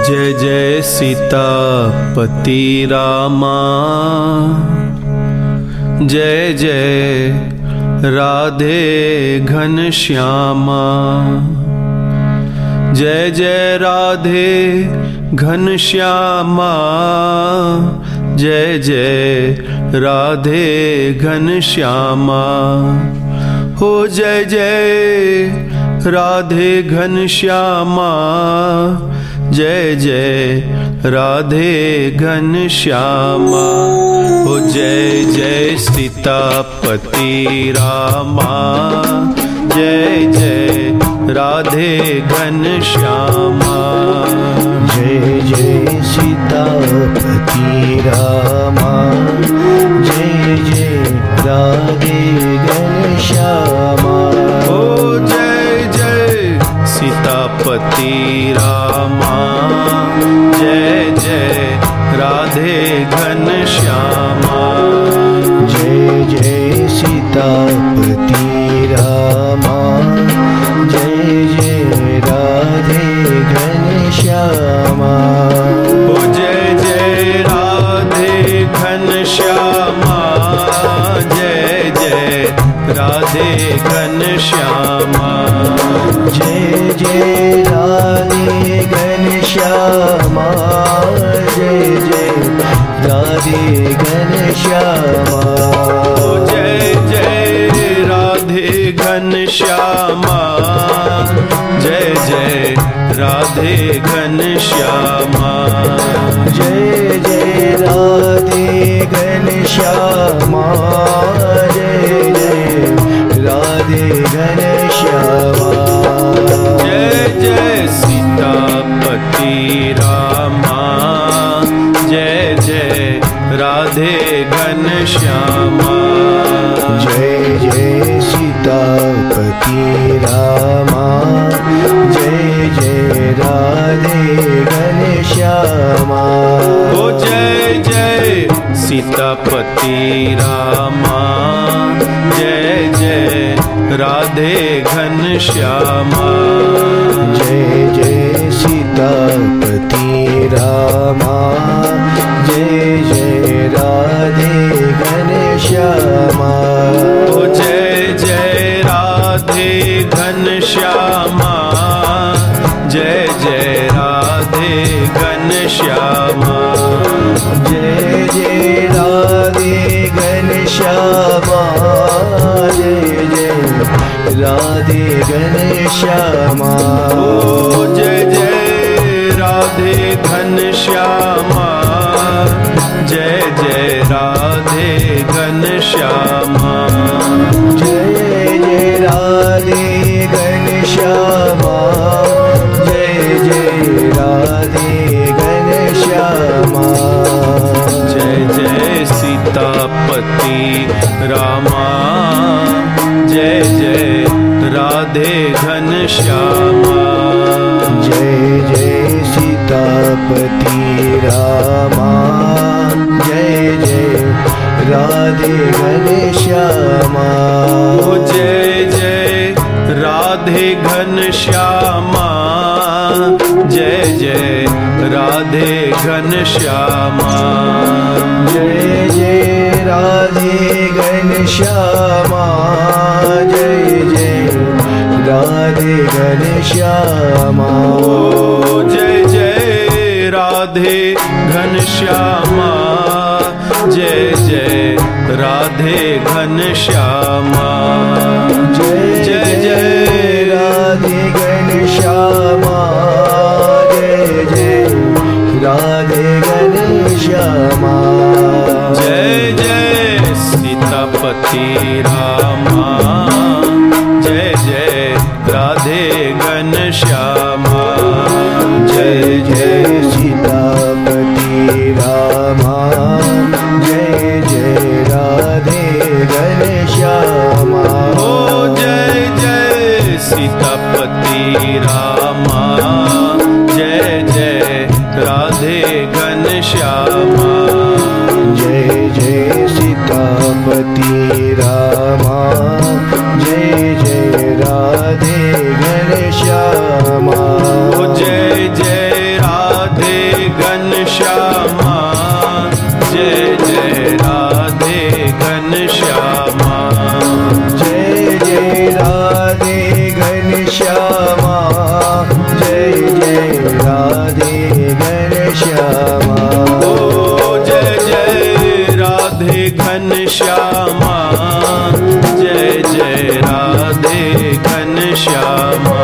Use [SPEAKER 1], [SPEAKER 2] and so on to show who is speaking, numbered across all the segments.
[SPEAKER 1] जय जय सीतापति रामा, जय जय राधे घनश्यामा, जय जय राधे घनश्यामा, जय जय राधे घनश्यामा। हो जय जय राधे घनश्यामा, जय जय राधे घनश्यामा। हो जय जय सीतापति रामा, जय जय राधे घनश्यामा।
[SPEAKER 2] जय जय सीतापति रामा, जय जय राधे घनश्यामा।
[SPEAKER 1] ओ जय जय सीतापति रामा, जय जय राधे घनश्यामा।
[SPEAKER 2] जय जय सीतापति रामा, जय जय राधे घनश्यामा।
[SPEAKER 1] ओ जय जय राधे घनश्यामा, जय जय राधे घनश्यामा।
[SPEAKER 2] जय जय राधे घनश्यामा, जय जय राधे घनश्यामा।
[SPEAKER 1] ओ जय जय राधे घनश्यामा, जय जय राधे घनश्यामा।
[SPEAKER 2] जय जय राधे घनश्यामा, जय जय राधे घनश्यामा।
[SPEAKER 1] जय जय सीतापति रामा, जय जय राधे घनश्यामा।
[SPEAKER 2] जय जय सीतापति रामा, जय जय राधे घनश्यामा।
[SPEAKER 1] ओ जय जय सीतापति रामा, जय जय राधे घनश्यामा।
[SPEAKER 2] जय जय सीतापति रामा, जय जय राधे घनश्यामा।
[SPEAKER 1] ओ जय जय राधे घनश्यामा, जय जय राधे घनश्यामा।
[SPEAKER 2] जय जय राधे घनश्यामा, जय जय राधे घनश्यामा।
[SPEAKER 1] ओ जय जय राधे घनश्यामा, जय जय राधे घनश्यामा।
[SPEAKER 2] जय जय राधे घनश्यामा, जय जय राधे घनश्यामा।
[SPEAKER 1] जय जय सीतापति रामा, जय जय राधे घनश्यामा।
[SPEAKER 2] जय जय सीतापति रामा, जय जय राधे घनश्यामा।
[SPEAKER 1] ओ जय जय राधे घनश्यामा, जय जय राधे घनश्यामा।
[SPEAKER 2] जय जय राधे घनश्यामा, जय जय राधे घनश्यामा।
[SPEAKER 1] ओ जय जय राधे घनश्यामा, जय जय राधे घनश्यामा।
[SPEAKER 2] जय जय राधे घनश्यामा, जय जय राधे घनश्यामा।
[SPEAKER 1] जय जय सीतापति रामा, जय जय राधे घनश्यामा।
[SPEAKER 2] जय जय सीतापति रामा, जय जय राधे घनश्यामा।
[SPEAKER 1] ओ जय जय सीतापति रामा, जय जय राधे घनश्यामा।
[SPEAKER 2] जय जय सीतापति रामा, जय जय राधे घनश्यामा।
[SPEAKER 1] ओ जय जय राधे घनश्यामा
[SPEAKER 2] जय जय राधे घनश्यामा जय जय राधे घनश्यामा
[SPEAKER 1] ओ जय जय राधे घनश्यामा जय जय राधे घनश्यामा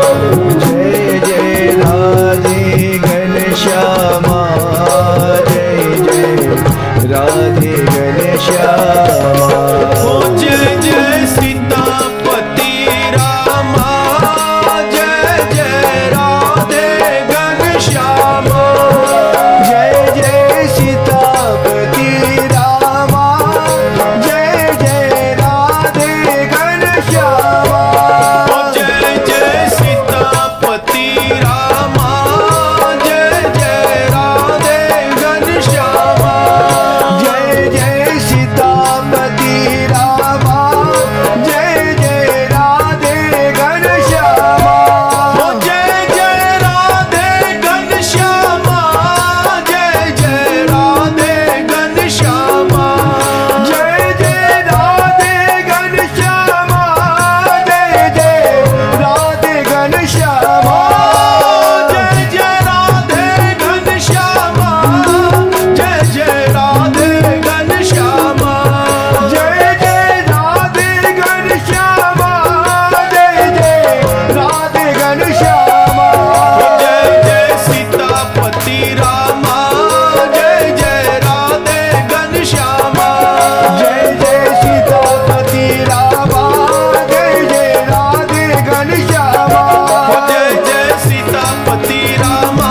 [SPEAKER 2] जय जय राधे घनश्यामा जय जय राधे घनश्यामा
[SPEAKER 1] ओ जय जय सीतापति रामा जय जय राधे घनश्यामा
[SPEAKER 2] जय जय सीतापति रामा जय जय राधे घनश्यामा
[SPEAKER 1] ओ जय जय सीतापति रामा जय जय राधे घनश्यामा
[SPEAKER 2] जय जय सीतापति रामा जय जय राधे घनश्यामा
[SPEAKER 1] ओ जय जय राधे घनश्यामा जय जय राधे घनश्यामा
[SPEAKER 2] जय जय राधे घनश्यामा जय जय राधे घनश्यामा
[SPEAKER 1] जय जय राधे घनश्यामा जय जय राधे घनश्यामा
[SPEAKER 2] जय जय राधे घनश्यामा जय जय राधे घनश्यामा
[SPEAKER 1] जय जय सीतापति रामा जय जय राधे घनश्यामा
[SPEAKER 2] जय जय सीतापति रामा जय जय राधे घनश्यामा
[SPEAKER 1] जय जय सीतापति रामा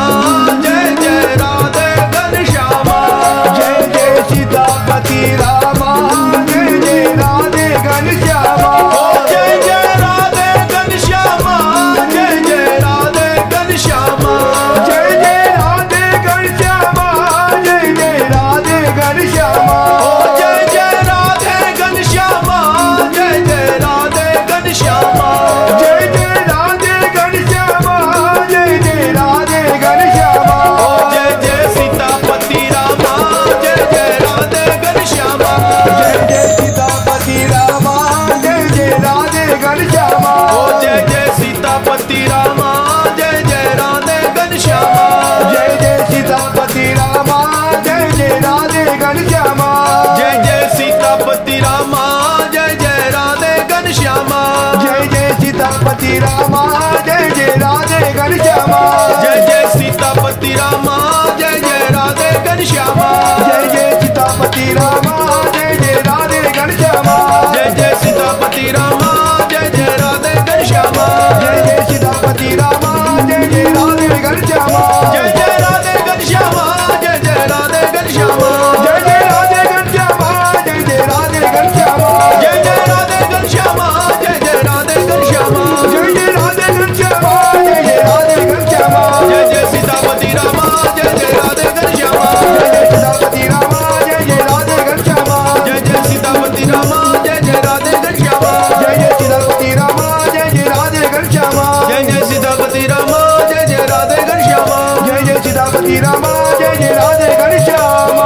[SPEAKER 1] जय जय राधे घनश्यामा
[SPEAKER 2] जय जय सीतापति रामा जय जय राधे घनश्यामा
[SPEAKER 1] जय जय राधे घनश्यामा जय जय राधे घनश्यामा
[SPEAKER 2] जय जय राधे घनश्यामा जय जय राधे घनश्यामा
[SPEAKER 1] जय जय राधे घनश्यामा जय जय राधे घनश्यामा
[SPEAKER 2] जय जय राधे घनश्यामा जय जय राधे घनश्यामा
[SPEAKER 1] जय जय सीतापति रामा जय जय राधे घनश्यामा
[SPEAKER 2] जय जय सीतापति रामा जय जय राधे घनश्यामा
[SPEAKER 1] जय जय सीतापति रामा जय जय राधे घनश्यामा
[SPEAKER 2] जय जय सीतापति रामा जय जय राधे घनश्यामा
[SPEAKER 1] जय जय सीतापति रामा जय जय राधे घनश्यामा
[SPEAKER 2] जय जय सीतापति रामा जय जय राधे घनश्यामा
[SPEAKER 1] जय जय सीतापति रामा जय जय राधे घनश्यामा
[SPEAKER 2] जय जय सीतापति रामा जय जय राधे घनश्यामा
[SPEAKER 1] जय जय सीतापति रामा जय जय राधे घनश्यामा
[SPEAKER 2] जय जय सीतापति रामा जय जय राधे घनश्यामा
[SPEAKER 1] जय जय राधे घनश्यामा जय जय राधे घनश्यामा
[SPEAKER 2] जय जय राधे घनश्यामा जय जय राधे घनश्यामा
[SPEAKER 1] जय जय राधे घनश्यामा जय जय राधे घनश्यामा
[SPEAKER 2] जय जय राधे घनश्यामा जय जय राधे घनश्यामा
[SPEAKER 1] जय जय सीतापति रामा जय जय राधे घनश्यामा
[SPEAKER 2] जय जय सीतापति रामा जय जय राधे घनश्यामा
[SPEAKER 1] जय जय सीतापति रामा जय जय राधे घनश्यामा
[SPEAKER 2] जय जय सीतापति रामा जय जय राधे घनश्यामा
[SPEAKER 1] जय जय सीतापति रामा जय जय राधे घनश्यामा
[SPEAKER 2] जय जय सीतापति रामा जय जय राधे घनश्यामा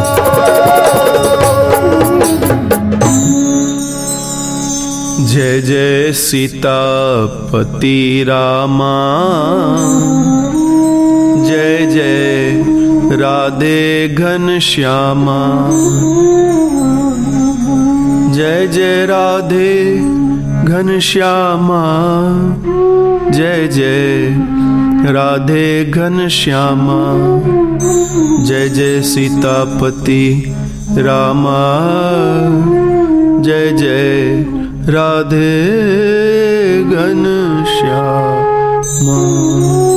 [SPEAKER 1] जय जय सीतापति रामा जय जय राधे घनश्यामा जय जय राधे घनश्यामा जय जय राधे घनश्यामा जय जय सीतापति रामा जय जय राधे घनश्यामा।